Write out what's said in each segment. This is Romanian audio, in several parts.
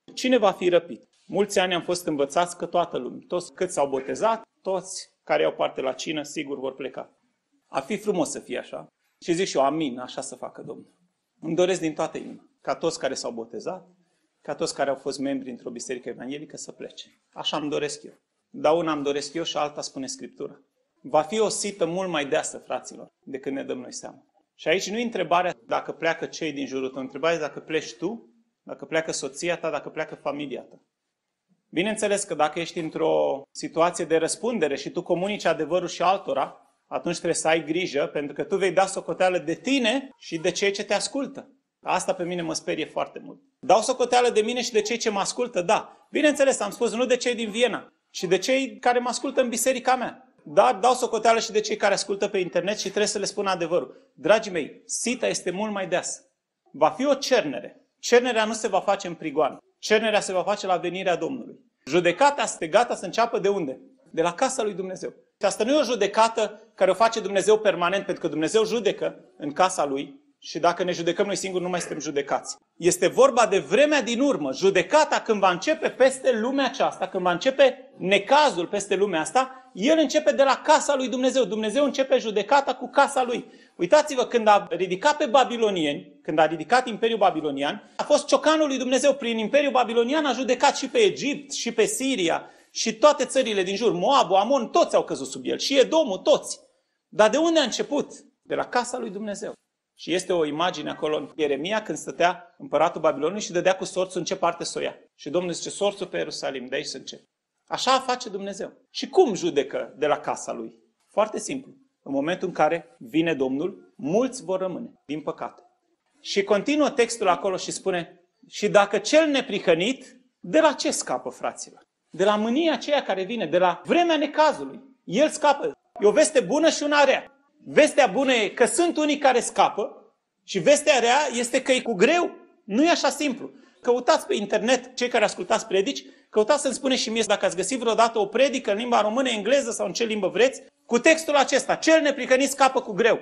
Cine va fi răpit? Mulți ani am fost învățați că toată lumea, toți cât s-au botezat, toți care au parte la cină, sigur vor pleca. Ar fi frumos să fie așa. Și zic și eu, amin, așa să facă Domnul. Îmi doresc din toată inima, ca toți care s-au botezat, ca toți care au fost membri într-o biserică evanghelică să plece. Așa îmi doresc eu. Dar una îmi doresc eu și alta spune Scriptura. Va fi o sită mult mai deasă, fraților, decât ne dăm noi seama. Și aici nu e întrebarea dacă pleacă cei din jurul tău, întrebarea dacă pleci tu, dacă pleacă soția ta, dacă pleacă familia ta. Bineînțeles că dacă ești într-o situație de răspundere și tu comunici adevărul și altora, atunci trebuie să ai grijă, pentru că tu vei da socoteală de tine și de cei ce te ascultă. Asta pe mine mă sperie foarte mult. Dau socoteală de mine și de cei ce mă ascultă, da. Bineînțeles, am spus, nu de cei din Viena, ci de cei care mă ascultă în biserica mea. Dar dau socoteală și de cei care ascultă pe internet și trebuie să le spun adevărul. Dragii mei, sita este mult mai deasă. Va fi o cernere. Cernerea nu se va face în prigoană. Cernerea se va face la venirea Domnului. Judecata este gata să înceapă de unde? De la casa lui Dumnezeu. Și asta nu e o judecată care o face Dumnezeu permanent, pentru că Dumnezeu judecă în casa Lui și dacă ne judecăm noi singuri, nu mai suntem judecați. Este vorba de vremea din urmă. Judecata când va începe peste lumea aceasta, când va începe necazul peste lumea asta, el începe de la casa lui Dumnezeu. Dumnezeu începe judecata cu casa Lui. Uitați-vă, când a ridicat pe babilonieni, când a ridicat Imperiul Babilonian, a fost ciocanul lui Dumnezeu. Prin Imperiul Babilonian a judecat și pe Egipt, și pe Siria, și toate țările din jur. Moabul, Amon, toți au căzut sub el. Și Edomul, toți. Dar de unde a început? De la casa lui Dumnezeu. Și este o imagine acolo în Ieremia când stătea împăratul Babilonului și dădea cu sorțul în ce parte să o ia. Și Domnul zice, sorțul pe Ierusalim, de aici să încep. Așa face Dumnezeu. Și cum judecă de la casa lui? Foarte simplu. În momentul în care vine Domnul, mulți vor rămâne, din păcate. Și continuă textul acolo și spune, și dacă cel neprihănit, de la ce scapă, fraților? De la mânia aceea care vine, de la vremea necazului. El scapă. E o veste bună și una rea. Vestea bună e că sunt unii care scapă și vestea rea este că e cu greu. Nu e așa simplu. Căutați pe internet, cei care ascultați predici, căutați să-mi spuneți și mie dacă ați găsit vreodată o predică în limba română, engleză sau în ce limbă vreți, cu textul acesta, cel neprihănit scapă cu greu.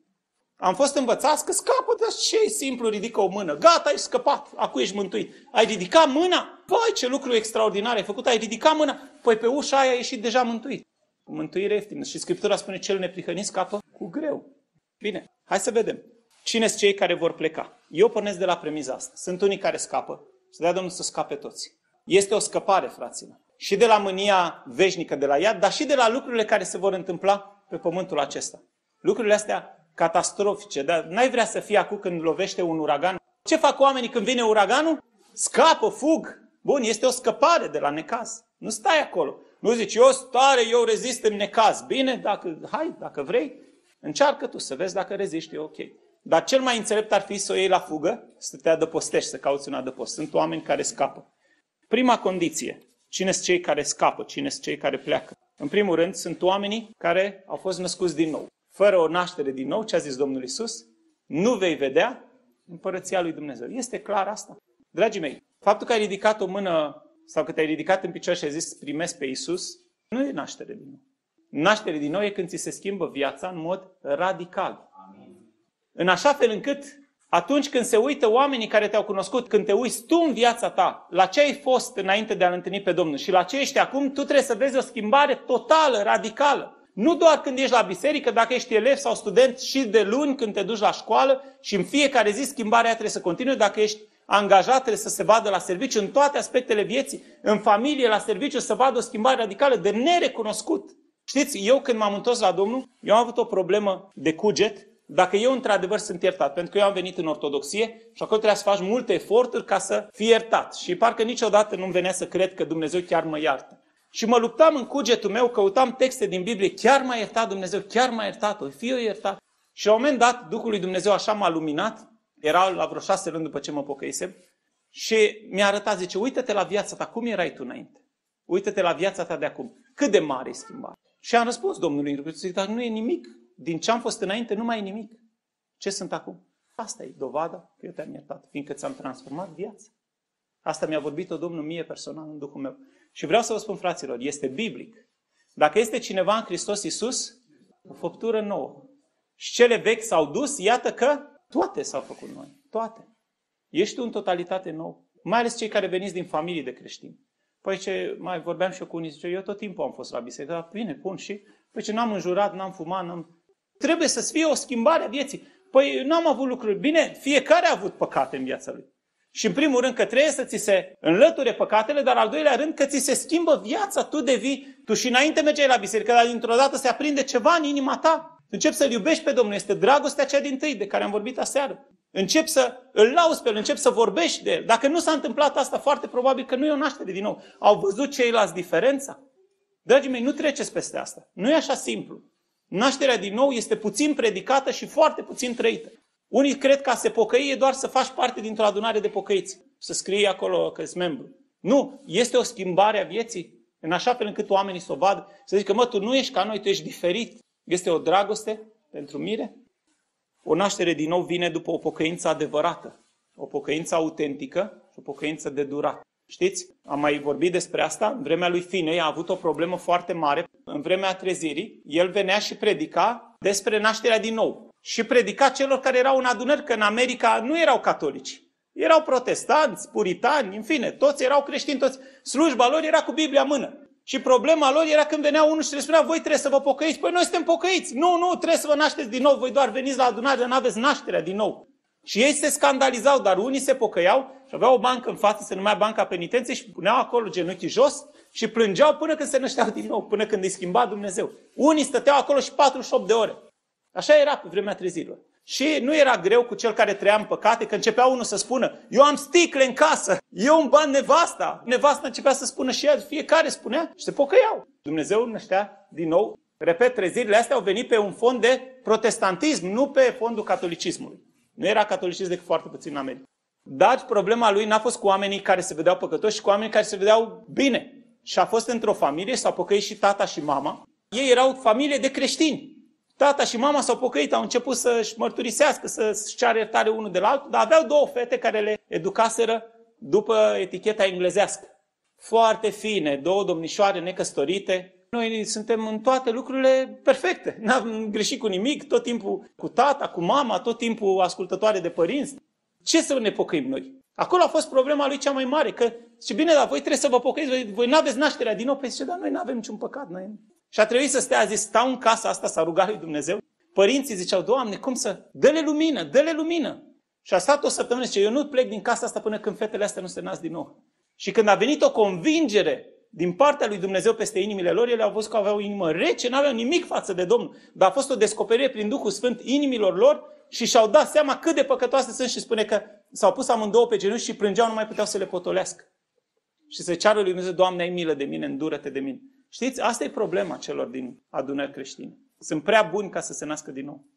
Am fost învățați că scapă, dar ce simplu, ridică o mână. Gata, ai scăpat, acum ești mântuit. Ai ridicat mâna? Păi, ce lucru extraordinar ai făcut, ai ridicat mâna. Păi pe ușa aia ai ieșit deja mântuit. Mântuire ieftină. Și Scriptura spune, cel neprihănit scapă cu greu. Bine, hai să vedem. Cine sunt cei care vor pleca? Eu pornesc de la premiza asta. Sunt unii care scapă. Să dea Domnul să scape toți. Este o scăpare, fraților. Și de la mânia veșnică de la iad, dar și de la lucrurile care se vor întâmpla pe pământul acesta. Lucrurile astea catastrofice. Dar n-ai vrea să fii acum când lovește un uragan? Ce fac oamenii când vine uraganul? Scapă, fug. Bun, este o scăpare de la necaz. Nu stai acolo. Nu zici, eu stare, eu rezist în necaz. Bine, dacă vrei, încearcă tu să vezi dacă reziști, e ok. Dar cel mai înțelept ar fi să o iei la fugă, să te adăpostești, să cauți un adăpost. Sunt oameni care scapă. Prima condiție, cine sunt cei care scapă, cine sunt cei care pleacă? În primul rând, sunt oamenii care au fost născuți din nou. Fără o naștere din nou, ce a zis Domnul Iisus? Nu vei vedea împărăția lui Dumnezeu. Este clar asta? Dragii mei, faptul că ai ridicat o mână sau că te-ai ridicat în picioare și ai zis primesc pe Iisus, nu e naștere din nou. Naștere din nou e când ți se schimbă viața în mod radical. Amin. În așa fel încât atunci când se uită oamenii care te-au cunoscut, când te uiți tu în viața ta, la ce ai fost înainte de a-L întâlni pe Domnul și la ce ești acum, tu trebuie să vezi o schimbare totală, radicală. Nu doar când ești la biserică, dacă ești elev sau student, și de luni când te duci la școală și în fiecare zi schimbarea aia trebuie să continue. Dacă ești angajat, trebuie să se vadă la serviciu, în toate aspectele vieții, în familie, la serviciu, să vadă o schimbare radicală de nerecunoscut. Știți, eu când m-am întors la Domnul, eu am avut o problemă de cuget, dacă eu într-adevăr sunt iertat, pentru că eu am venit în ortodoxie și acolo trebuia să faci multe eforturi ca să fii iertat. Și parcă niciodată nu-mi venea să cred că Dumnezeu chiar mă iartă. Și mă luptam în cugetul meu, căutam texte din Biblie, chiar m-a iertat Dumnezeu, chiar m-a iertat, o fi eu iertat. Și la un moment dat, Duhul lui Dumnezeu așa m-a luminat, era la vreo 6 luni după ce mă pocăisem, și mi-a arătat, zice, uită-te la viața ta, cum erai tu înainte? Uită-te la viața ta de acum, cât de mare e schimbare. Și am răspuns Domnului, zic, dar nu e nimic, din ce am fost înainte nu mai e nimic. Ce sunt acum? Asta e dovada că eu te-am iertat, fiindcă ți-am transformat viața. Asta mi-a vorbit-o Domnul mie personal în Duhul meu. Și vreau să vă spun, fraților, este biblic. Dacă este cineva în Hristos Iisus, o făptură nouă. Și cele vechi s-au dus, iată că toate s-au făcut noi. Toate. Ești tu în totalitate nou. Mai ales cei care veniți din familii de creștini. Păi ce mai vorbeam și eu cu unii, zice, eu tot timpul am fost la biserică, dar bine, bun, și păi ce n-am înjurat, n-am fumat, Trebuie să fie o schimbare a vieții. Păi n-am avut lucruri bine, fiecare a avut păcate în viața lui. Și în primul rând că trebuie să ți se înlăture păcatele, dar al doilea rând că ți se schimbă viața, tu devii, tu și înainte mergeai la biserică, dar dintr-o dată se aprinde ceva în inima ta. Începi să-L iubești pe Domnul, este dragostea cea dintâi de care am vorbit aseară. Începi să îl lauzi pe El, începi să vorbești de El. Dacă nu s-a întâmplat asta, foarte probabil că nu e o naștere din nou. Au văzut ceilalți diferența? Dragii mei, nu treceți peste asta. Nu e așa simplu. Nașterea din nou este puțin predicată și foarte puțin trăită. Unii cred că a se pocăi e doar să faci parte dintr-o adunare de pocăiți. Să scrii acolo că ești membru. Nu, este o schimbare a vieții. În așa fel încât oamenii să o vadă. Să zică, mă, tu nu ești ca noi, tu ești diferit. Este o dragoste pentru mire. O naștere din nou vine după o pocăință adevărată. O pocăință autentică și o pocăință de durată. Știți, am mai vorbit despre asta. În vremea lui Finei a avut o problemă foarte mare. În vremea trezirii, el venea și predica despre nașterea din nou. Și predica celor care erau în adunări, că în America nu erau catolici. Erau protestanți, puritani, în fine, toți erau creștini, toți. Slujba lor era cu Biblia în mână. Și problema lor era când venea unul și le spunea, voi trebuie să vă pocăiți. Păi noi suntem pocăiți. Nu, trebuie să vă nașteți din nou. Voi doar veniți la adunare, dar nu aveți nașterea din nou. Și ei se scandalizau, dar unii se pocăiau și aveau o bancă în față, se numea Banca Penitenței și puneau acolo genunchii jos și plângeau până când se nășteau din nou, până când îi schimba Dumnezeu. Unii stăteau acolo și 48 de ore. Așa era pe vremea trezirilor. Și nu era greu cu cel care trăia în păcate, că începea unul să spună, eu am sticle în casă, eu îmi ban nevasta. Nevasta începea să spună și ea, fiecare spunea și se pocăiau. Dumnezeu năștea din nou. Repet, trezirile astea au venit pe un fond de protestantism, nu pe fondul catolicismului. Nu era catolicism decât foarte puțin în America. Dar problema lui n-a fost cu oamenii care se vedeau păcătoși, ci cu oamenii care se vedeau bine. Și a fost într-o familie, s-au pocăit și tata și mama. Ei erau familie de creștini. Tata și mama s-au pocăit, au început să-și mărturisească, să-și ceară iertare unul de la altul, dar aveau două fete care le educaseră după eticheta englezească. Foarte fine, două domnișoare necăsătorite. Noi suntem în toate lucrurile perfecte. N-am greșit cu nimic, tot timpul cu tata, cu mama, tot timpul ascultătoare de părinți. Ce să ne pocăim noi? Acolo a fost problema lui cea mai mare, că zice, bine, dar voi trebuie să vă pocăiți, voi n-aveți nașterea din nou. Păi zice, dar noi n-avem niciun păcat. Noi. Și a trebuit să stea, a zis, stau în casa asta, s-a rugat lui Dumnezeu. Părinții ziceau, Doamne, cum să... Dă-le lumină, dă-le lumină. Și a stat o săptămână și zice, eu nu plec din casa asta până când fetele astea nu se nasc din nou. Și când a venit o convingere din partea lui Dumnezeu peste inimile lor, ele au văzut că aveau o inimă rece, n-aveau nimic față de Domnul. Dar a fost o descoperire prin Duhul Sfânt inimilor lor și și-au dat seama cât de păcătoase sunt și spune că s-au pus amândouă pe genunchi și plângeau, nu mai puteau să le potolească. Și se ceară lui Dumnezeu, Doamne, ai milă de mine, îndură-te de mine. Știți, asta e problema celor din adunări creștine. Sunt prea buni ca să se nască din nou.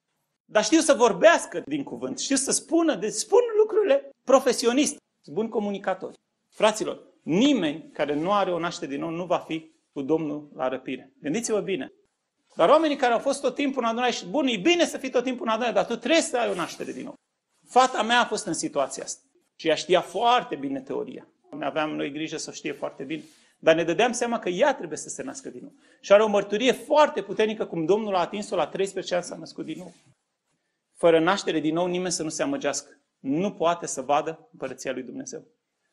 Dar știu să vorbească din cuvânt, știu să spună, deci spun lucrurile profesionist, sunt buni comunicatori. Fraților, nimeni care nu are o naștere din nou nu va fi cu Domnul la răpire. Gândiți-vă bine. Dar oamenii care au fost tot timpul în adunare și bun, e bine să fii tot timpul în adunare, dar tu trebuie să ai o naștere din nou. Fata mea a fost în situația asta și ea știa foarte bine teoria. Aveam noi grijă să o știe foarte bine. Dar ne dădeam seama că ea trebuie să se nască din nou. Și are o mărturie foarte puternică cum Domnul a atins-o la 13 ani, s-a născut din nou. Fără naștere din nou nimeni să nu se amăgească. Nu poate să vadă împărăția lui Dumnezeu.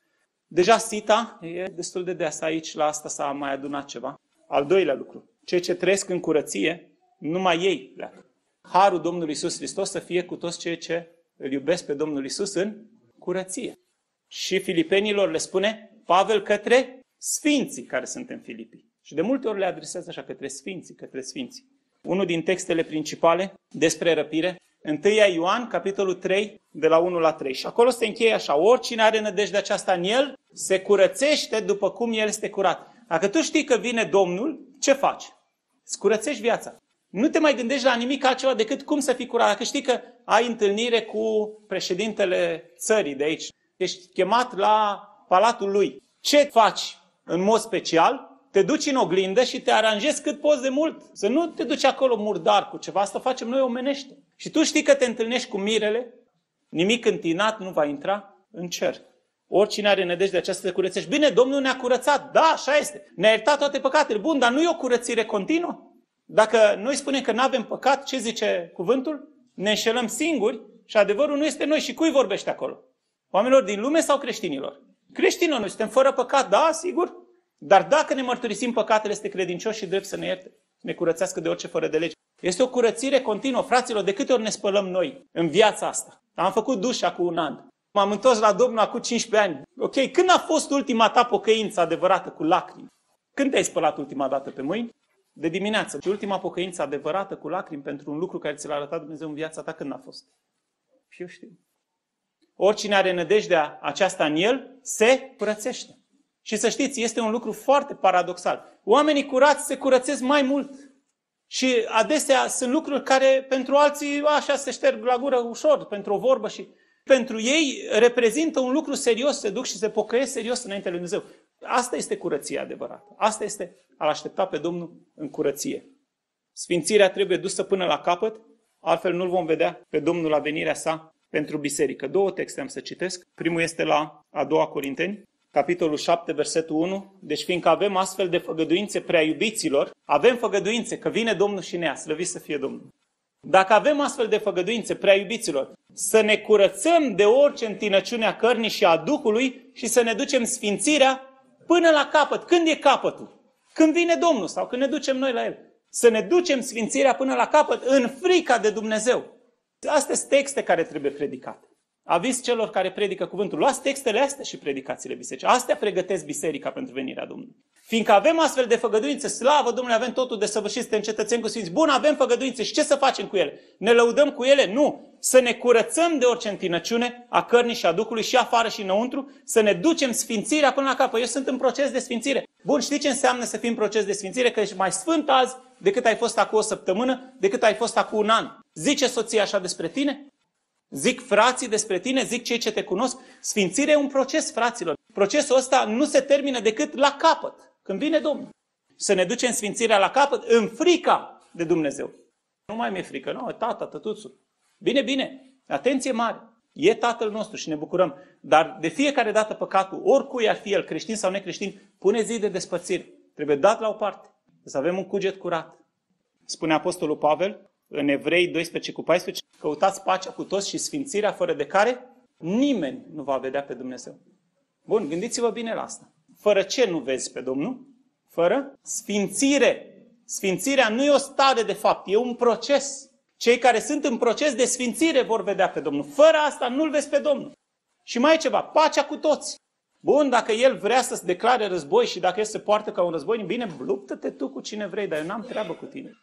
Deja sita e destul de des aici, la asta s-a mai adunat ceva. Al doilea lucru. Cei ce trăiesc în curăție, numai ei pleacă. Harul Domnului Iisus Hristos să fie cu toți cei ce îl iubesc pe Domnul Iisus în curăție. Și Filipenilor le spune Pavel către sfinții care sunt în Filipii. Și de multe ori le adresează așa către sfinții. Unul din textele principale despre răpire, 1 Ioan, capitolul 3, de la 1 la 3. Și acolo se încheie așa, oricine are nădejdea aceasta în el, se curățește după cum el este curat. Dacă tu știi că vine Domnul, ce faci? Îți curățești viața. Nu te mai gândești la nimic altceva decât cum să fii curat. Dacă știi că ai întâlnire cu președintele țării de aici, ești chemat la palatul lui, ce faci în mod special? Te duci în oglindă și te aranjezi cât poți de mult. Să nu te duci acolo murdar cu ceva, asta facem noi omenește. Și tu știi că te întâlnești cu mirele, nimic întinat nu va intra în cer. Oricine are nădejde aceasta se curățește. Bine, Domnul ne-a curățat, da, așa este. Ne-a iertat toate păcatele. Bun, dar nu e o curățire continuă. Dacă noi spunem că nu avem păcat, ce zice cuvântul? Ne înșelăm singuri și adevărul nu este noi. Și cui vorbește acolo? Oamenilor din lume sau creștinilor? Creștinilor, noi suntem fără păcat, da, sigur. Dar dacă ne mărturisim păcatele, este credincios și drept să ne ierte, să ne curățească de orice fără de lege. Este o curățire continuă, fraților, de câte ori ne spălăm noi în viața asta. Am făcut duș acum un an. M-am întors la Domnul acum 15 ani. Ok, când a fost ultima ta pocăință adevărată cu lacrimi? Când te-ai spălat ultima dată pe mâini? De dimineață. Și ultima pocăință adevărată cu lacrimi pentru un lucru care ți l-a arătat Dumnezeu în viața ta, când a fost? Și eu știu. Oricine are nădejdea aceasta în el, se curățește. Și să știți, este un lucru foarte paradoxal. Oamenii curați se curățesc mai mult. Și adesea sunt lucruri care pentru alții așa se șterg la gură ușor, pentru o vorbă, și pentru ei reprezintă un lucru serios, se duc și se pocăiesc serios înainte lui Dumnezeu. Asta este curăția adevărată. Asta este a-L aștepta pe Domnul în curăție. Sfințirea trebuie dusă până la capăt, altfel nu-L vom vedea pe Domnul la venirea sa pentru biserică. 2 texte am să citesc. Primul este la a 2 Corinteni, capitolul 7, versetul 1. Deci fiindcă avem astfel de făgăduințe prea iubiților, avem făgăduințe că vine Domnul și ne ia, slăvit să fie Domnul. Dacă avem astfel de făgăduințe prea iubiților, să ne curățăm de orice întinăciune a cărnii și a Duhului și să ne ducem sfințirea până la capăt. Când e capătul? Când vine Domnul sau când ne ducem noi la El. Să ne ducem sfințirea până la capăt în frica de Dumnezeu. Astea sunt texte care trebuie predicate. Aviz celor care predică cuvântul. Luați textele astea și predicați-le bisericii. Astea pregătesc biserica pentru venirea Domnului. Fiindcă avem astfel de făgăduințe, slavă Domnului, avem totul desăvârșit, suntem cetățeni cu sfinți. Bun, avem făgăduințe și ce să facem cu ele? Ne lăudăm cu ele? Nu. Să ne curățăm de orice întinăciune a cărnii și a Duhului și afară și înăuntru, să ne ducem sfințirea până la capăt. Eu sunt în proces de sfințire. Bun, știi ce înseamnă să fii în proces de sfințire? Că ești mai sfânt azi decât ai fost acum o săptămână, decât ai fost acum un an. Zice soția așa despre tine? Zic frații despre tine, zic cei ce te cunosc. Sfințirea e un proces, fraților. Procesul ăsta nu se termină decât la capăt, când vine Domnul. Să ne ducem sfințirea la capăt în frica de Dumnezeu. Nu mai mi-e frică, nu, tata, tătuțul. Bine, bine, atenție mare. E Tatăl nostru și ne bucurăm. Dar de fiecare dată păcatul, oricui ar fi el, creștin sau necreștin, pune zi de despărțire. Trebuie dat la o parte. Să avem un cuget curat. Spune Apostolul Pavel în Evrei 12:14, căutați pacea cu toți și sfințirea, fără de care nimeni nu va vedea pe Dumnezeu. Bun, gândiți-vă bine la asta. Fără ce nu vezi pe Domnul? Fără sfințire. Sfințirea nu e o stare de fapt, e un proces. Cei care sunt în proces de sfințire vor vedea pe Domnul. Fără asta nu-L vezi pe Domnul. Și mai e ceva, pacea cu toți. Bun, dacă El vrea să-ți declare război și dacă El se poartă ca un război, bine, luptă-te tu cu cine vrei, dar eu n-am treabă cu tine.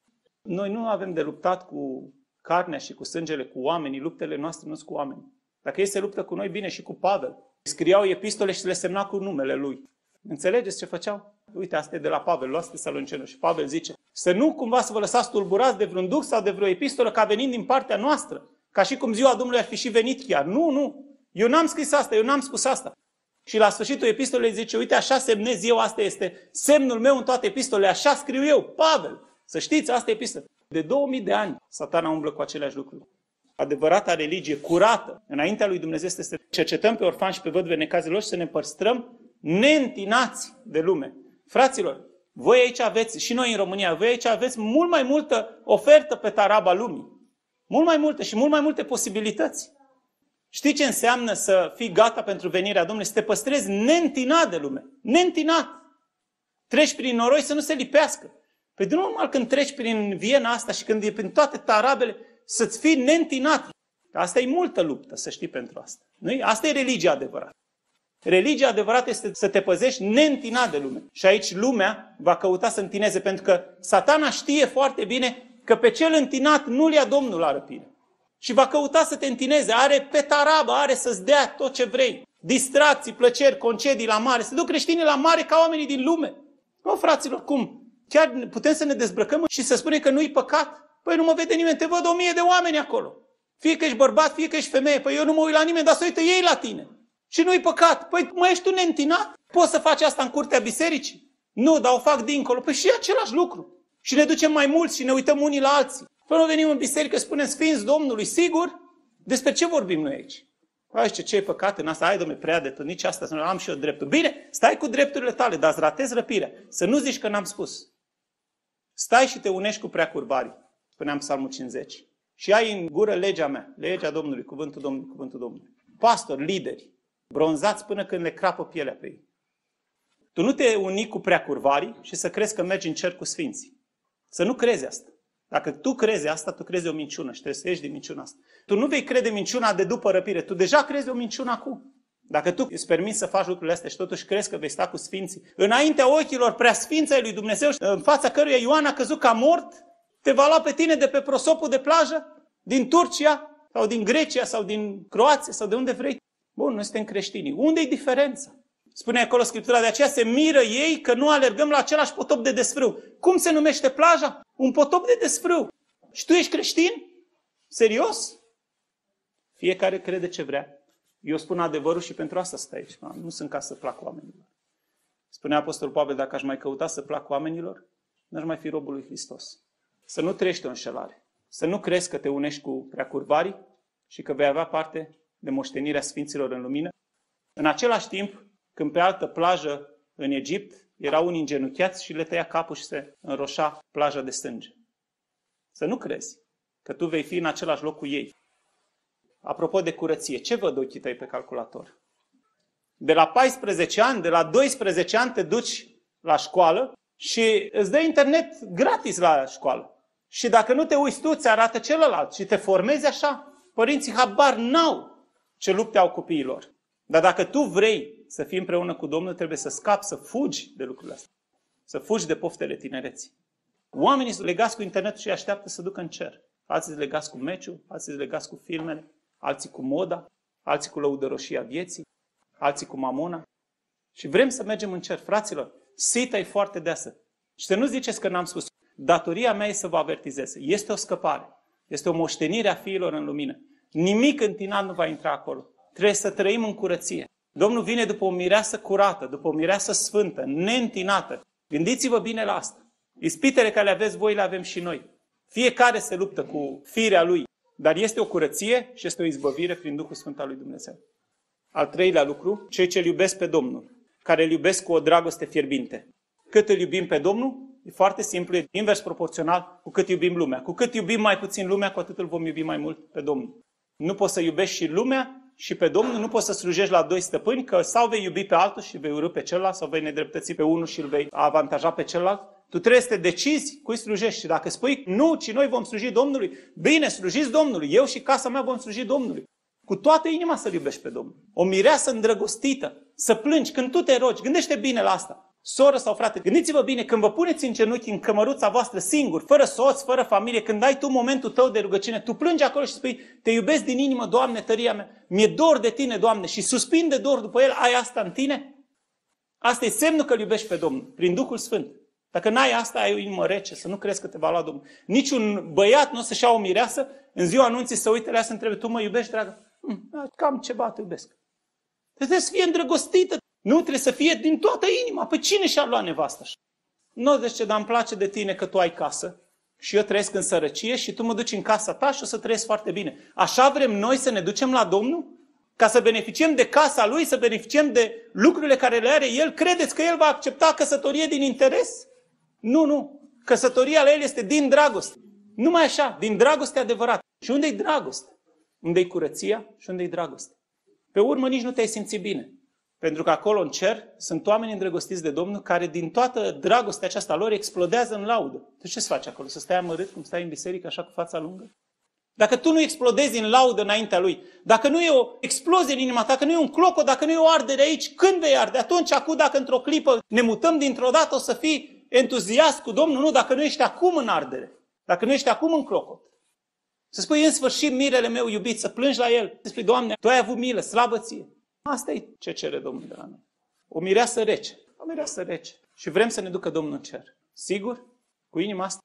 Noi nu avem de luptat cu carnea și cu sângele, cu oamenii. Luptele noastre nu sunt cu oameni. Dacă ei se luptă cu noi, bine, și cu Pavel. Scriau epistole și le semna cu numele lui. Înțelegeți ce făceau? Uite, asta e de la Pavel, luați Tesaloniceni. Și Pavel zice, să nu cumva să vă lăsați tulburați de vreun duh sau de vreo epistolă ca venind din partea noastră. Ca și cum ziua Domnului ar fi și venit chiar. Nu, nu. Eu n-am scris asta, eu n-am spus asta. Și la sfârșitul epistolei zice, uite, așa semnez eu, asta este semnul meu în toate epistolele, așa scriu eu, Pavel. Să știți, asta e epistolă. De 2000 de ani, Satana umblă cu aceleași lucruri. Adevărata religie, curată, înaintea lui Dumnezeu, este să cercetăm pe orfani și pe văduve necazilor și să ne păstrăm neîntinați de lume. Fraților, voi aici aveți, și noi în România, voi aici aveți mult mai multă ofertă pe taraba lumii. Mult mai multă și mult mai multe posibilități. Știi ce înseamnă să fii gata pentru venirea Domnului? Să te păstrezi neîntinat de lume. Neîntinat. Treci prin noroi să nu se lipească. Păi de normal când treci prin Viena asta și când e prin toate tarabele, să-ți fii neîntinat. Asta e multă luptă, să știi pentru asta. Nu-i? Asta e religia adevărată. Religia adevărată este să te păzești neîntinat de lume. Și aici lumea va căuta să întineze, pentru că Satana știe foarte bine că pe cel întinat nu-l ia Domnul la răpire. Și va căuta să te întineze. Are pe tarabă, are să-ți dea tot ce vrei. Distracții, plăceri, concedii la mare. Se duc creștinii la mare ca oamenii din lume. Nu, fraților, cum? Chiar putem să ne dezbrăcăm și să spunem că nu-i păcat? Păi nu mă vede nimeni, te văd 1000 de oameni acolo. Fie că ești bărbat, fie că ești femeie. Păi eu nu mă uit la nimeni, dar să uită ei la tine. Și nu-i păcat. Păi mai ești tu neîntinat? Poți să faci asta în curtea bisericii? Nu, dar o fac dincolo. Păi și e același lucru. Și ne ducem mai mulți și ne uităm unii la alții. Păi nu venim în biserică, spunem sfinți Domnului, sigur? Despre ce vorbim noi aici? Păi ce e păcat în asta? Hai, dom'le, prea de tot, nici asta, să nu am și eu dreptul. Bine, stai cu drepturile tale, dar îți ratezi răpirea. Să nu zici că n-am spus. Stai și te unești cu preacurvarii, spuneam Psalmul 50. Și ai în gură legea mea, legea Domnului, cuvântul Domnului, cuvântul Domnului. pastori, lideri, bronzați până când le crapă pielea pe ei. Tu nu te uni cu preacurvarii și să crezi că mergi în cer cu sfinții. Să nu crezi asta. Dacă tu crezi asta, tu crezi o minciună și trebuie să ieși din minciuna asta. Tu nu vei crede minciuna de după răpire. Tu deja crezi o minciună acum. Dacă tu îți permiți să faci lucrurile astea și totuși crezi că vei sta cu sfinții, înaintea ochilor preasfinței lui Dumnezeu, în fața căruia Ioan a căzut ca mort, te va lua pe tine de pe prosopul de plajă, din Turcia, sau din Grecia, sau din Croația, sau de unde vrei. Bun, noi suntem creștini. Unde-i diferența? Spune acolo Scriptura, de aceea se miră ei că nu alergăm la același potop de desfrâu. Cum se numește plaja? Un potop de desfrâu. Și tu ești creștin? Serios? Fiecare crede ce vrea. Eu spun adevărul și pentru asta stai aici. Nu sunt ca să plac oamenilor. Spunea Apostolul Pavel, dacă aș mai căuta să plac oamenilor, n-aș mai fi robul lui Hristos. Să nu trăiești o înșelare. Să nu crezi că te unești cu preacurvarii și că vei avea parte de moștenirea sfinților în lumină. În același timp, când pe altă plajă în Egipt erau unii îngenunchiați și le tăia capul și se înroșa plaja de sânge. Să nu crezi că tu vei fi în același loc cu ei. Apropo de curăție, ce văd ochii tăi pe calculator? De la 14 ani, de la 12 ani te duci la școală și îți dă internet gratis la școală. Și dacă nu te uiți tu, ți arată celălalt și te formezi așa. Părinții habar n-au ce lupte au copiilor. Dar dacă tu vrei să fii împreună cu Domnul, trebuie să scapi, să fugi de lucrurile astea. Să fugi de poftele tinereții. Oamenii sunt legați cu internetul și așteaptă să ducă în cer. Alții sunt legați cu meciul, alții sunt legați cu filmele, alții cu moda, alții cu lăudăroșia vieții, alții cu mamona. Și vrem să mergem în cer. Fraților, sita e foarte deasă. Și să nu ziceți că n-am spus. Datoria mea e să vă avertizez. Este o scăpare. Este o moștenire a fiilor în lumină. Nimic întinat nu va intra acolo. Trebuie să trăim în curăție. Domnul vine după o mireasă curată, după o mireasă sfântă, neîntinată. Gândiți-vă bine la asta. Ispitele care le aveți voi, le avem și noi. Fiecare se luptă cu firea lui. Dar este o curăție și este o izbăvire prin Duhul Sfânt al lui Dumnezeu. Al treilea lucru, cei ce îl iubesc pe Domnul, care îl iubesc cu o dragoste fierbinte. Cât îl iubim pe Domnul, e foarte simplu, e invers proporțional cu cât iubim lumea. Cu cât iubim mai puțin lumea, cu atât îl vom iubi mai mult pe Domnul. Nu poți să iubești și lumea și pe Domnul, nu poți să slujești la doi stăpâni, că sau vei iubi pe altul și vei urâ pe celălalt, sau vei nedreptăți pe unul și îl vei avantaja pe celălalt. Tu trebuie să te decizi cui slujești. Și dacă spui, nu, ci noi vom sluji Domnului, bine, slujiți Domnului, eu și casa mea vom sluji Domnului. Cu toată inima să-L iubești pe Domnul. O mireasă îndrăgostită, să plângi când tu te rogi, gândește bine la asta. Soră sau frate, gândiți-vă bine, când vă puneți în genunchi în cămăruța voastră singur, fără soț, fără familie, când ai tu momentul tău de rugăciune, tu plângi acolo și spui, te iubesc din inimă, Doamne, tăria mea, mi-e dor de tine, Doamne, și suspin de dor după El, ai asta în tine? Asta e semnul că îl iubești pe Domnul, prin Duhul Sfânt. Dacă n-ai asta, ai o inimă rece, să nu crezi că te va lua Domnul. Niciun băiat nu o să-și ia o mireasă, în ziua anunții să uite la ea să întrebe, tu mă iubești, dragă? Cam ceva te iubesc. Trebuie să fie îndrăgostită. Nu, trebuie să fie din toată inima. Păi cine și-a luat nevastă așa? Nu, zice, dar îmi place de tine că tu ai casă și eu trăiesc în sărăcie și tu mă duci în casa ta și o să trăiesc foarte bine. Așa vrem noi să ne ducem la Domnul? Ca să beneficiem de casa Lui, să beneficiem de lucrurile care le are El? Credeți că El va accepta căsătorie din interes? Nu. Căsătoria la El este din dragoste. Numai așa, din dragoste adevărată. Și unde-i dragoste? Unde-i curăția și unde-i dragoste? Pe urmă nici nu te-ai simțit bine. Pentru că acolo în cer sunt oameni îndrăgostiți de Domnul care din toată dragostea aceasta lor explodează în laudă. Tu ce-ți faci acolo? Să stai amărât cum stai în biserică așa cu fața lungă? Dacă tu nu explodezi în laudă înaintea Lui, dacă nu e o explozie în inima ta, dacă nu e un clocot, dacă nu e o ardere aici, când vei arde? Atunci, acum, dacă într-o clipă ne mutăm dintr-o dată, o să fii entuziast cu Domnul? Nu, dacă nu ești acum în ardere, dacă nu ești acum în clocot. Să spui, în sfârșit, mirele meu iubit, să plângi la El. Să spui, Doamne, Tu ai avut milă, slavă Ție. Asta e ce cere Domnul de la noi. O mireasă rece. O mireasă rece. Și vrem să ne ducă Domnul în cer. Sigur? Cu inima asta?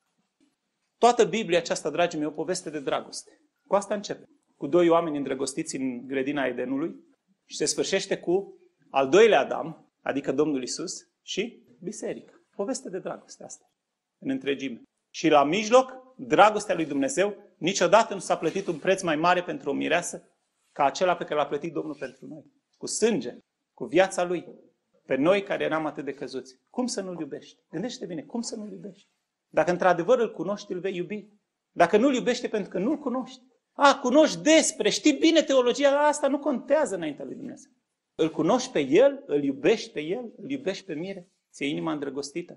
Toată Biblia aceasta, dragii mei, e o poveste de dragoste. Cu asta începe. Cu doi oameni îndrăgostiți în grădina Edenului și se sfârșește cu al doilea Adam, adică Domnul Iisus și biserica. Poveste de dragoste asta. În întregime. Și la mijloc, dragostea lui Dumnezeu, niciodată nu s-a plătit un preț mai mare pentru o mireasă ca acela pe care l-a plătit Domnul pentru noi. Cu sânge, cu viața Lui, pe noi care eram atât de căzuți. Cum să nu-L iubești? Gândește bine, cum să nu-L iubești? Dacă într-adevăr îl cunoști, îl vei iubi. Dacă nu-L iubește pentru că nu-L cunoști. Cunoști despre, știi bine teologia, dar asta nu contează înaintea lui Dumnezeu. Îl cunoști pe El, îl iubești pe El, îl iubești pe mire, ți-e inima îndrăgostită.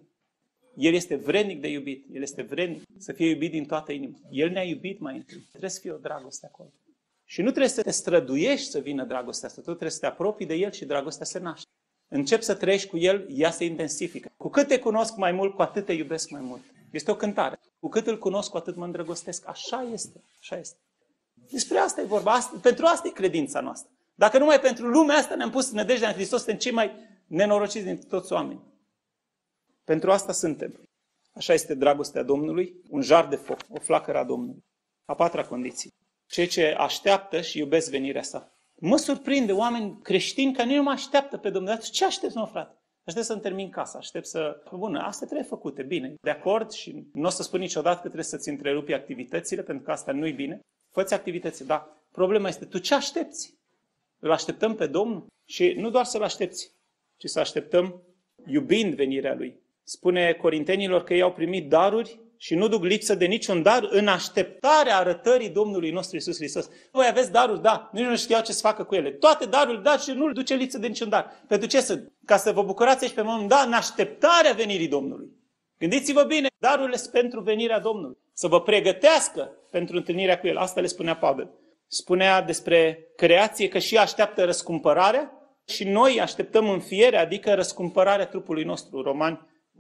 El este vrednic de iubit, El este vrednic să fie iubit din toată inima. El ne-a iubit mai întâi, trebuie să fie o dragoste acolo. Și nu trebuie să te străduiești să vină dragostea asta, tu trebuie să te apropii de El și dragostea se naște. Începi să trăiești cu El, ea se intensifică. Cu cât te cunosc mai mult, cu atât te iubesc mai mult. Este o cântare. Cu cât îl cunosc, cu atât mă îndrăgostesc. Așa este, așa este. Despre asta e vorba, pentru asta e credința noastră. Dacă numai pentru lumea asta ne-am pus nădejdea în Hristos, suntem cei mai nenorociți dintre toți oamenii. Pentru asta suntem. Așa este dragostea Domnului, un jar de foc, o flacără a Domnului. A patra condiție. Cei ce așteaptă și iubesc venirea sa. Mă surprinde oameni creștini care nu mă așteaptă pe Domnul. Ce aștepți, mă, frate? Aștept să-mi termin casa, aștept să... Bun, astea trebuie făcute, bine, de acord și nu o să spun niciodată că trebuie să-ți întrerupi activitățile, pentru că asta nu-i bine. Fă-ți activități, dar problema este, tu ce aștepți? Îl așteptăm pe Domnul? Și nu doar să-L aștepți, ci să așteptăm iubind venirea Lui. Spune Corintenilor că ei au primit daruri și nu duc lipsă de niciun dar în așteptarea arătării Domnului nostru Iisus Hristos. Voi aveți daruri? Da. Nici nu știau ce să facă cu ele. Toate darurile, da, și nu duce lipsă de niciun dar. Pentru ce sunt? Ca să vă bucurați aici pe moment, da, în așteptarea venirii Domnului. Gândiți-vă bine, darurile sunt pentru venirea Domnului. Să vă pregătească pentru întâlnirea cu El. Asta le spunea Pavel. Spunea despre creație că și așteaptă răscumpărarea și noi așteptăm înfierea, adică răscumpărarea trupului nostru. Romani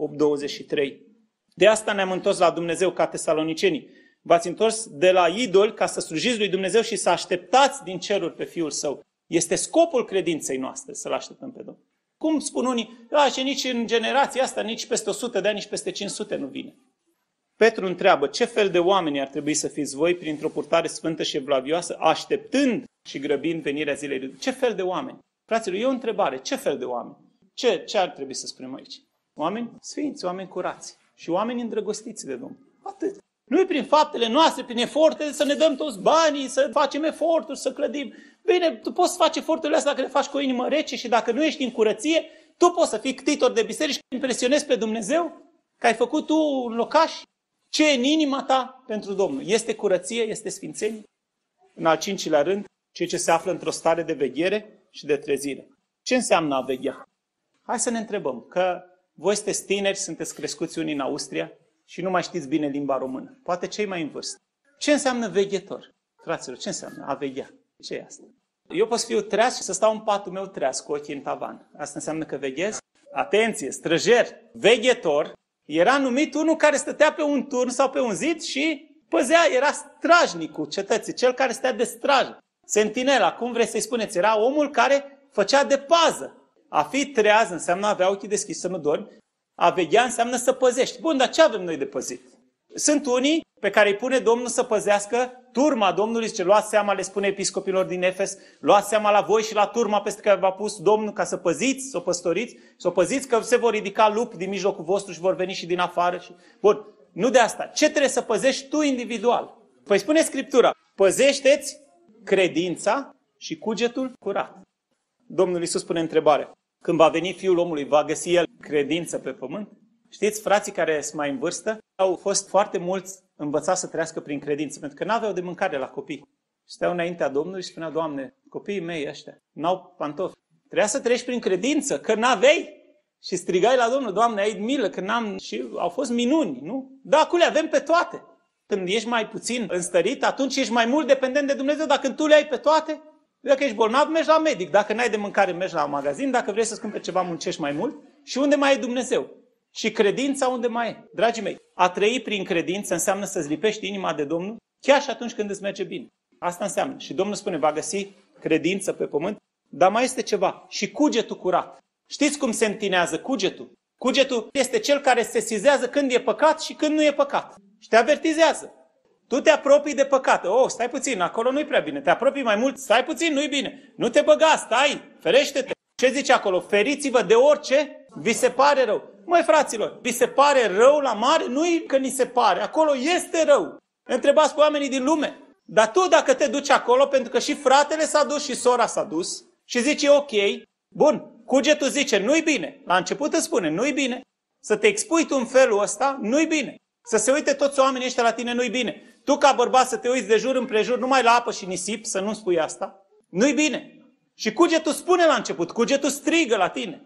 8:23. De asta ne-am întors la Dumnezeu ca tesalonicenii. V-ați întors de la idoli ca să slujiți lui Dumnezeu și să așteptați din ceruri pe Fiul Său. Este scopul credinței noastre să-L așteptăm pe Domnul. Cum spun unii, și nici în generația asta, nici peste 100 de ani, nici peste 500 nu vine. Petru întreabă, ce fel de oameni ar trebui să fiți voi printr-o purtare sfântă și evlavioasă, așteptând și grăbind venirea zilei lui Dumnezeu? Ce fel de oameni? Fraților, e o întrebare. Ce fel de oameni? Ce ar trebui să spunem aici? Oameni sfinți, oameni curați și oameni îndrăgostiți de Domnul. Atât. Nu e prin faptele noastre, prin efortele, să ne dăm toți banii, să facem eforturi, să clădim. Bine, tu poți să faci eforturile astea dacă le faci cu o inimă rece și dacă nu ești în curăție, tu poți să fii ctitor de biserici și impresionezi pe Dumnezeu că ai făcut tu un locaș. Ce e în inima ta pentru Domnul? Este curăție, este sfințenie? În al cincilea rând, cei ce se află într-o stare de veghere și de trezire. Ce înseamnă a veghea? Hai să ne întrebăm, că voi sunteți tineri, sunteți crescuți unii în Austria și nu mai știți bine limba română. Poate cei mai în vârstă. Ce înseamnă veghetor? Fraților, ce înseamnă a veghea? Ce e asta? Eu pot să fiu treaz și să stau în patul meu treaz cu ochii în tavan. Asta înseamnă că veghez? Atenție, străjer, veghetor, era numit unul care stătea pe un turn sau pe un zid și păzea, era strajnicul cetății, cel care stea de strajă. Sentinela, cum vreți să-i spuneți, era omul care făcea de pază. A fi treaz înseamnă a avea ochii deschiși să nu dormi, a veghea înseamnă să păzești. Bun, dar ce avem noi de păzit? Sunt unii pe care îi pune Domnul să păzească turma Domnului, zice, luați seama, le spune episcopilor din Efes, luați seama la voi și la turma peste care v-a pus Domnul ca să păziți, să o păstoriți, să o păziți că se vor ridica lupi din mijlocul vostru și vor veni și din afară. Bun, nu de asta. Ce trebuie să păzești tu individual? Păi spune Scriptura, păzește-ți credința și cugetul curat. Domnul Iisus pune întrebarea, când va veni Fiul omului, va găsi El credință pe pământ? Știți, frații care sunt mai în vârstă au fost foarte mulți învățați să trăiască prin credință, pentru că n-aveau de mâncare la copii. Stăteau înaintea Domnului și spuneau, Doamne, copiii mei ăștia n-au pantofi. Trebuia să trăiești prin credință, că n-avei. Și strigai la Domnul, Doamne, ai milă, că n-am... Și au fost minuni, nu? Da, acum le avem pe toate. Când ești mai puțin înstărit, atunci ești mai mult dependent de Dumnezeu. Dacă tu le ai pe toate, dacă ești bolnav, mergi la medic. Dacă n-ai de mâncare, mergi la magazin. Dacă vrei să-ți cumperi ceva, muncești mai mult. Și unde mai e Dumnezeu? Și credința unde mai e? Dragii mei, a trăi prin credință înseamnă să-ți lipești inima de Domnul chiar și atunci când îți merge bine. Asta înseamnă. Și Domnul spune, va găsi credință pe pământ, dar mai este ceva. Și cugetul curat. Știți cum se întinează cugetul? Cugetul este cel care se sesizează când e păcat și când nu e păcat. Și te avertizează. Tu te apropii de păcat. Stai puțin, acolo nu-i prea bine. Te apropii mai mult, stai puțin, nu-i bine. Nu te băga, stai, ferește-te. Ce zice acolo? Feriți-vă de orice vi se pare rău. Măi, fraților, vi se pare rău la mare? Nu-i că ni se pare, acolo este rău. Întrebați pe oamenii din lume. Dar tu dacă te duci acolo, pentru că și fratele s-a dus și sora s-a dus și zice ok, bun, cugetul zice nu-i bine. La început îți spune nu-i bine. Să te expui tu în felul ăsta, nu-i bine. Să se uite toți oamenii ăștia la tine, nu-i bine. Tu ca bărbat să te uiți de jur împrejur numai la apă și nisip, să nu spui asta, nu-i bine. Și cugetul spune la început, cugetul strigă la tine.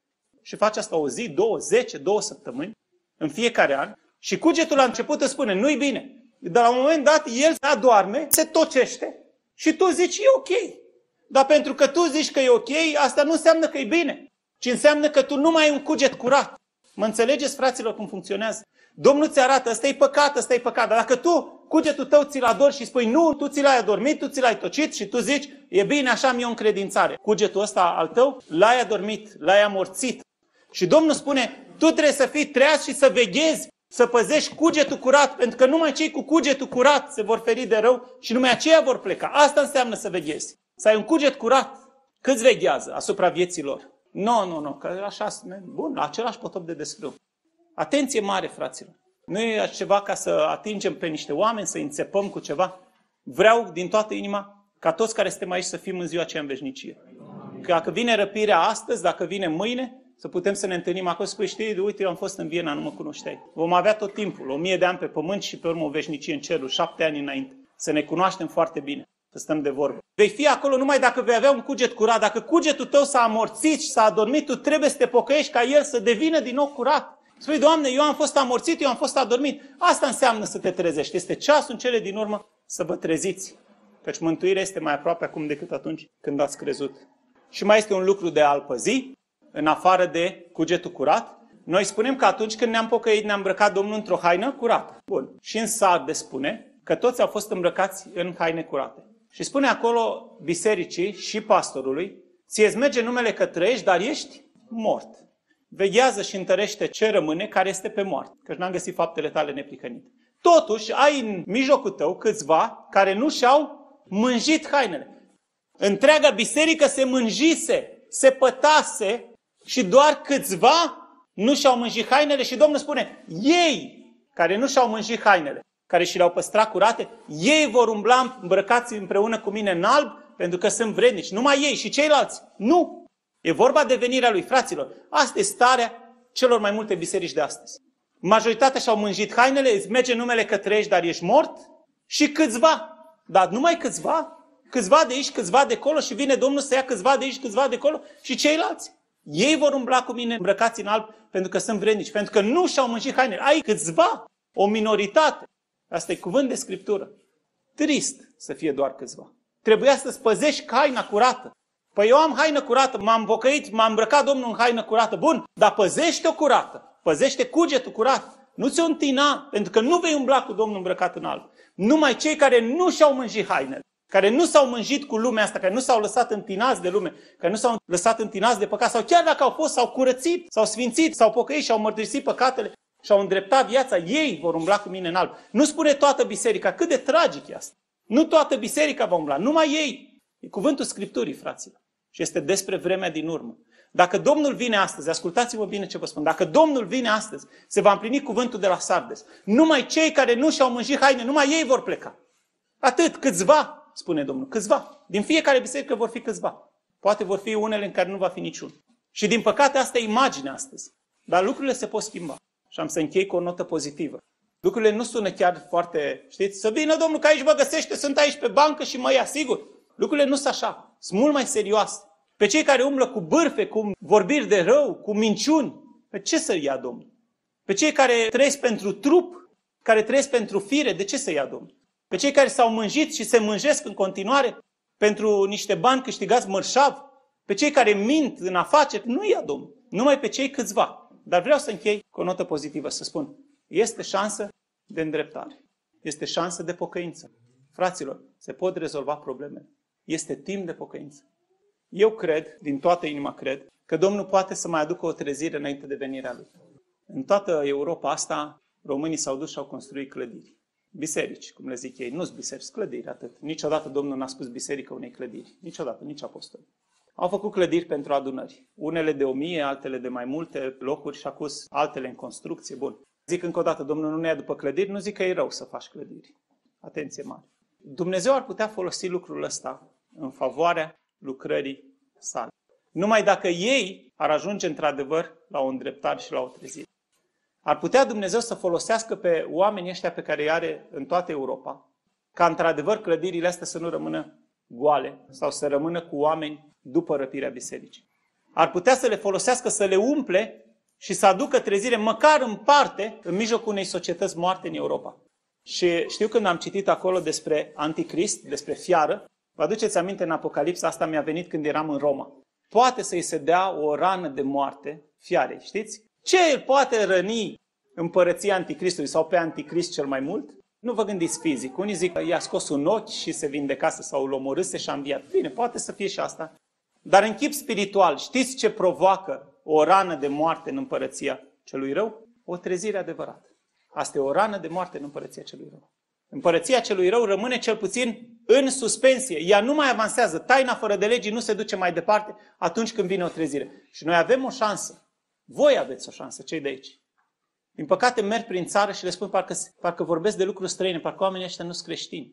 Și faci asta o zi, 2, 10, 2 săptămâni, în fiecare an. Și cugetul la început îți spune, nu-i bine. Dar la un moment dat, el adorme, se tocește și tu zici, e ok. Dar pentru că tu zici că e ok, asta nu înseamnă că e bine, ci înseamnă că tu nu mai ai un cuget curat. Mă înțelegeți, fraților, cum funcționează? Domnul ți arată, ăsta e păcat, ăsta e păcat. Dar dacă tu, cugetul tău ți-l adori și spui, nu, tu ți l-ai adormit, tu ți l-ai tocit și tu zici, e bine, așa mi-e o încredințare. Cugetul ăsta al tău l-ai adormit, l-ai amorțit. Și Domnul spune, tu trebuie să fii treaz și să veghezi, să păzești cugetul curat, pentru că numai cei cu cugetul curat se vor feri de rău și numai aceia vor pleca. Asta înseamnă să veghezi. Să ai un cuget curat. Câți veghează asupra vieții lor? Nu, că așa, bun, la același potop de desfrâu. Atenție mare, fraților. Nu e ceva ca să atingem pe niște oameni, să înțepăm cu ceva. Vreau din toată inima ca toți care suntem aici să fim în ziua aceea în veșnicie. Că dacă vine răpirea astăzi, dacă vine mâine, să putem să ne întâlnim acolo și spui, știi, uite, eu am fost în Viena, nu mă cunoșteai. Vom avea tot timpul, 1000 de ani pe pământ și pe urmă o veșnicie în cerul, 7 ani înainte. Să ne cunoaștem foarte bine, să stăm de vorbă. Vei fi acolo numai dacă vei avea un cuget curat. Dacă cugetul tău s-a amorțit și s-a adormit, tu trebuie să te pocăiești ca el să devină din nou curat. Spui, Doamne, eu am fost amorțit, eu am fost adormit. Asta înseamnă să te trezești. Este ceasul în cele din urmă să vă treziți. Căci mântuirea este mai aproape acum decât atunci când ați crezut. Și mai este un lucru de a-l păzi, în afară de cugetul curat. Noi spunem că atunci când ne-am pocăit, ne-am îmbrăcat Domnul într-o haină curată. Bun. Și în Sarde spune că toți au fost îmbrăcați în haine curate. Și spune acolo bisericii și pastorului, ție-ți merge numele că trăiești, dar ești mort. Veghează și întărește ce rămâne care este pe moarte, căci n-am găsit faptele tale neprihănite. Totuși, ai în mijlocul tău câțiva care nu și-au mânjit hainele. Întreaga biserică se mânjise, se pătase și doar câțiva nu și-au mânjit hainele și Domnul spune, ei care nu și-au mânjit hainele, care și le-au păstrat curate, ei vor umbla îmbrăcați împreună cu mine în alb, pentru că sunt vrednici. Numai ei și ceilalți. Nu! E vorba de venirea lui, fraților. Asta e starea celor mai multe biserici de astăzi. Majoritatea și-au mânjit hainele, îți merge numele că trăiești, dar ești mort, și câțiva. Dar numai câțiva. Câțiva de aici, câțiva de acolo și vine Domnul să ia câțiva de aici, câțiva de acolo și ceilalți. Ei vor umbla cu mine îmbrăcați în alb pentru că sunt vrednici, pentru că nu și-au mânjit hainele. Ai câțiva, o minoritate. Asta e cuvânt de Scriptură. Trist să fie doar câțiva. Trebuia să-ți păzești haina curată. Păi eu am haină curată, m-am pocăit, m-am îmbrăcat Domnul în haină curată. Bun, dar păzește-o curată. Păzește cugetul curat. Nu ți-o întina, pentru că nu vei umbla cu Domnul îmbrăcat în alb. Numai cei care nu și-au mânjit hainele, care nu s-au mânjit cu lumea asta, care nu s-au lăsat întinați de lume, care nu s-au lăsat întinați de păcat, sau chiar dacă au fost, s-au curățit, s-au sfințit, s-au pocăit și au mărturisit păcatele și au îndreptat viața, ei vor umbla cu mine în alb. Nu spune toată biserica, cât de tragic e asta. Nu toată biserica va umbla, numai ei. E cuvântul Scripturii, fraților. Și este despre vremea din urmă. Dacă Domnul vine astăzi, ascultați-vă bine ce vă spun, dacă Domnul vine astăzi, se va împlini cuvântul de la Sardes. Numai cei care nu și-au mânjit haine, numai ei vor pleca. Atât, câțiva, spune Domnul, câțiva. Din fiecare biserică vor fi câțiva. Poate vor fi unele în care nu va fi niciun. Și din păcate asta e imaginea astăzi. Dar lucrurile se pot schimba. Și am să închei cu o notă pozitivă. Lucrurile nu sună chiar foarte, știți, să vină Domnul că aici mă găsește, sunt aici pe bancă și mă ia, sigur. Lucrurile nu sunt așa, sunt mult mai serioase. Pe cei care umblă cu bârfe, cu vorbiri de rău, cu minciuni, pe ce să ia Domnul? Pe cei care trăiesc pentru trup, care trăiesc pentru fire, de ce să ia Domnul? Pe cei care s-au mânjit și se mânjesc în continuare pentru niște bani câștigați mărșav, pe cei care mint în afaceri, nu ia Domnul. Numai pe cei câțiva. Dar vreau să închei cu o notă pozitivă, să spun, este șansă de îndreptare. Este șansă de pocăință. Fraților, se pot rezolva problemele. Este timp de pocăință. Eu cred, din toată inima cred, că Domnul poate să mai aducă o trezire înainte de venirea Lui. În toată Europa asta, românii s-au dus și au construit clădiri. Biserici, cum le zic ei, nu-s biserici, clădiri, atât. Niciodată Domnul n-a spus biserică unei clădiri. Niciodată, nici apostol. Au făcut clădiri pentru adunări. Unele de 1000, altele de mai multe locuri și acus altele în construcție. Bun. Zic încă o dată, Domnul nu ne ia după clădiri, nu zic că e rău să faci clădiri. Atenție mare. Dumnezeu ar putea folosi lucrul ăsta în favoarea lucrării sale. Numai dacă ei ar ajunge într-adevăr la o îndreptare și la o trezire. Ar putea Dumnezeu să folosească pe oamenii ăștia pe care îi are în toată Europa, ca într-adevăr clădirile astea să nu rămână goale sau să rămână cu oameni după răpirea bisericii. Ar putea să le folosească, să le umple și să aducă trezire măcar în parte în mijlocul unei societăți moarte în Europa. Și știu când am citit acolo despre Anticrist, despre fiară, vă aduceți aminte în Apocalipsa, asta mi-a venit când eram în Roma. Poate să-i se dea o rană de moarte fiarei, știți? Ce îl poate răni împărăția Anticristului sau pe Anticrist cel mai mult? Nu vă gândiți fizic. Unii zic că i-a scos un ochi și se vindecase sau îl omorâse și a înviat. Bine, poate să fie și asta. Dar în chip spiritual, știți ce provoacă o rană de moarte în împărăția celui rău? O trezire adevărată. Asta e o rană de moarte în împărăția celui rău. Împărăția celui rău rămâne cel puțin în suspensie. Ea nu mai avansează. Taina fără de legii nu se duce mai departe atunci când vine o trezire. Și noi avem o șansă. Voi aveți o șansă, cei de aici. Din păcate merg prin țară și le spun parcă vorbesc de lucruri străine, parcă oamenii ăștia nu sunt creștini.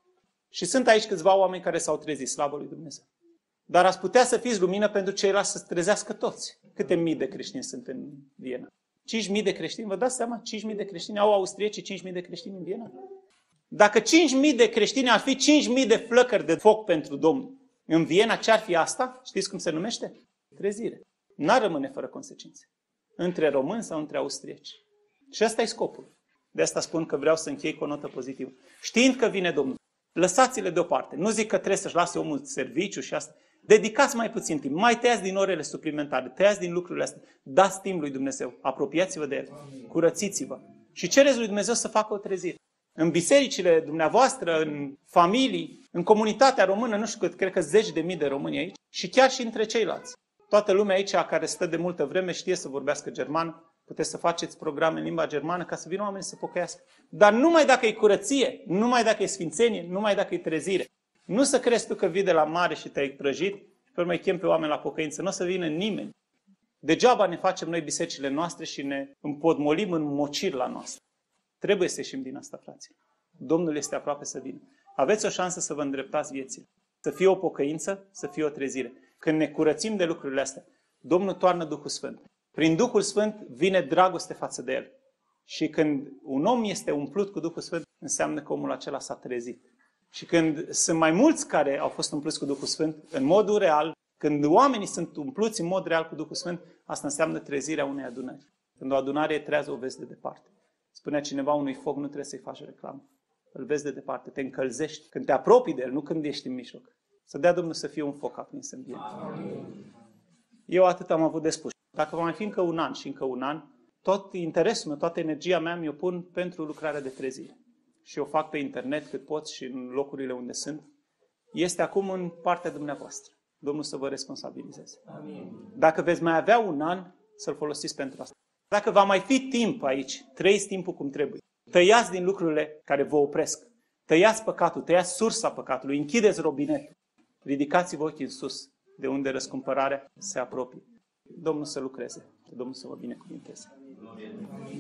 Și sunt aici câțiva oameni care s-au trezit, slavă lui Dumnezeu. Dar ați putea să fiți lumină pentru ceilalți să se trezească toți. Câte mii de creștini sunt în Viena? 5.000 de creștini, vă dați seama? 5.000 de creștini, au austriecii 5.000 de creștini în Viena? Dacă 5.000 de creștini ar fi 5.000 de flăcări de foc pentru Domnul, în Viena ce ar fi asta? Știți cum se numește? Trezire. N-ar rămâne fără consecințe. Între români sau între austrieci. Și ăsta e scopul. De asta spun că vreau să închei cu o notă pozitivă. Știind că vine Domnul, lăsați-le deoparte. Nu zic că trebuie să-și lase omul serviciu și asta. Dedicați mai puțin timp. Mai tăiați din orele suplimentare. Tăiați din lucrurile astea. Dați timp lui Dumnezeu. Apropiați-vă de El. Curățiți-vă. Și cereți lui Dumnezeu să facă o trezire. În bisericile dumneavoastră, în familii, în comunitatea română, nu știu cât, cred că 10.000 de români aici. Și chiar și între ceilalți. Toată lumea aici care stă de multă vreme știe să vorbească germană. Puteți să faceți programe în limba germană ca să vină oamenii să pocăiască. Dar numai dacă e curăție, numai dacă e sfințenie, numai dacă e trezire. Nu să crezi tu că vii de la mare și te-ai prăjit și pe urmă îi chem pe oameni la pocăință. Nu o să vină nimeni. Degeaba ne facem noi bisericile noastre și ne împodmolim în mociri la noastră. Trebuie să ieșim din asta, frații. Domnul este aproape să vină. Aveți o șansă să vă îndreptați viețile. Să fie o pocăință, să fie o trezire. Când ne curățim de lucrurile astea, Domnul toarnă Duhul Sfânt. Prin Duhul Sfânt vine dragoste față de El. Și când un om este umplut cu Duhul Sfânt, înseamnă că omul acela s-a trezit. Și când sunt mai mulți care au fost umpluți cu Duhul Sfânt, în modul real, când oamenii sunt umpluți în mod real cu Duhul Sfânt, asta înseamnă trezirea unei adunări. Când o adunare e trează, o vezi de departe. Spunea cineva unui foc, nu trebuie să-i faci reclamă. Îl vezi de departe, te încălzești. Când te apropii de El, nu când ești în mijloc. Să dea Domnul să fie un foc aprins în viață. Eu atât am avut de spus. Dacă va mai fi încă un an și încă un an, tot interesul meu, toată energia mea mi-o pun pentru lucrarea de trezire. Și o fac pe internet cât pot și în locurile unde sunt. Este acum în partea dumneavoastră. Domnul să vă responsabilizeze. Amin. Dacă veți mai avea un an, să-l folosiți pentru asta. Dacă va mai fi timp aici, trăiți timpul cum trebuie. Tăiați din lucrurile care vă opresc. Tăiați păcatul, tăiați sursa păcatului, închideți robinetul. Ridicați-vă ochii în sus, de unde răscumpărarea se apropie. Domnul să lucreze, Domnul să vă binecuvinteze.